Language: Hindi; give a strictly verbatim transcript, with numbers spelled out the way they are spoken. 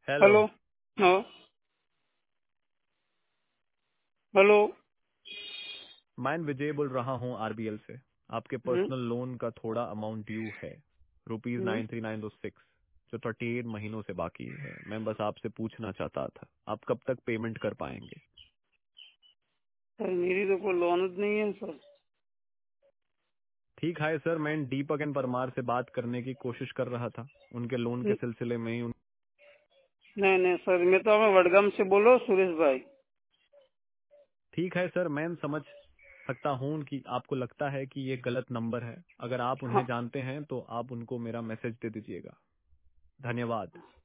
हेलो। हेलो। हाँ। हेलो। मैं विजय बोल रहा हूँ आरबीएल से। आपके हम्म, पर्सनल लोन का थोड़ा अमाउंट ड्यू है, rupees hmm. Nine three nine दो सिक्स, जो थर्टी एट महीनों से बाकी है। मैं बस आपसे पूछना चाहता था, आप कब तक पेमेंट कर पाएंगे? सर मेरी तो कोई लोन नहीं है सर। ठीक है सर, मैं दीपक एंड परमार से बात करने की कोशिश कर रहा था, उनके लोन के न- सिलसिले में ही उन... नहीं नहीं सर, मैं तो मैं वडगाम से बोलो सुरेश भाई। ठीक है सर, मैं समझ सकता हूँ कि आपको लगता है कि ये गलत नंबर है। अगर आप हाँ। उन्हें जानते हैं तो आप उनको मेरा मैसेज दे दीजिएगा। धन्यवाद।